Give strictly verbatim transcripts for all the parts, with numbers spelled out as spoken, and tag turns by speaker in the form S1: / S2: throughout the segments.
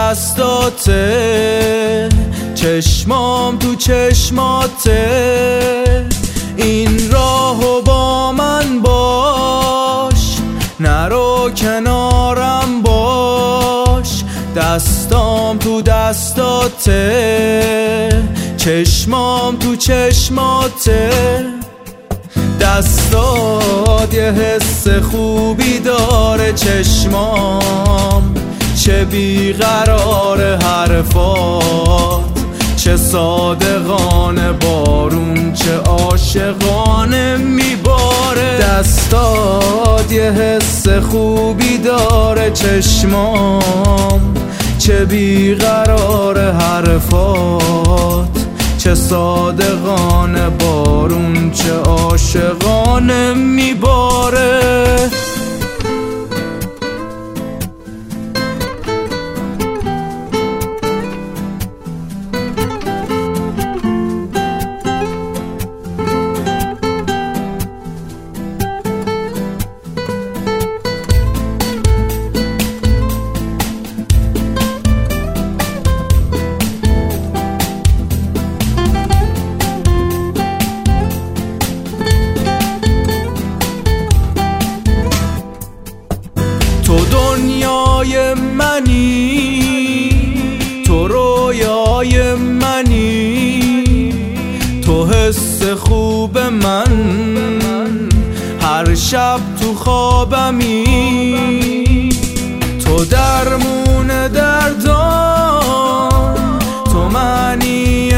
S1: دستاته، چشمام تو چشماته. این راهو با من باش، نرو کنارم باش. دستام تو دستاته، چشمام تو چشماته. دستات یه حس خوبی داره، چشمام چه بیقرار حرفات، چه صادقانه بارون، چه عاشقانه میباره. دستات یه حس خوبی داره، چشمام چه بیقرار حرفات، چه صادقانه بارون، چه عاشقانه میباره. تو دنیای منی، تو رویای منی، تو حس خوب من، هر شب تو خوابمی. تو درمون دردان، تو معنی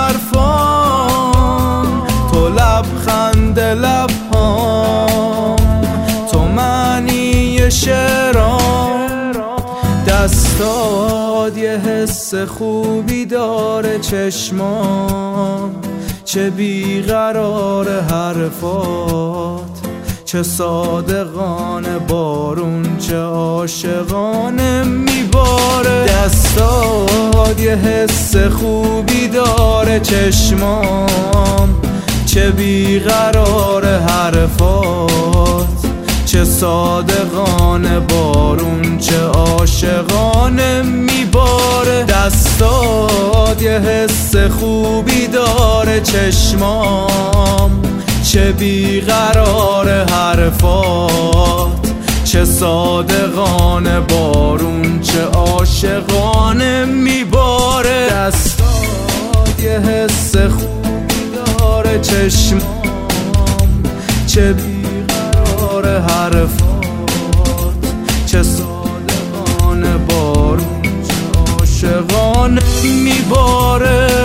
S1: حرفان، تو لبخند لبهام، تو معنی شعرام. دستات یه حس خوبی داره، چشمام چه بیقرار حرفات، چه صادقانه بارون، چه عاشقانه میباره. دستات یه حس خوبی داره، چشمام چه بیقرار حرفات، چه صادقانه بارون، چه عاشقانه میباره. دستات یه حس خوبی داره، چشمام چه بیقرار حرفات، چه صادقانه بارون، چه عاشقانه میباره. دستات یه حس خوبی داره، چشمام چه بیقرار حرفات، چه صادقانه بارون، چه عاشقانه میباره.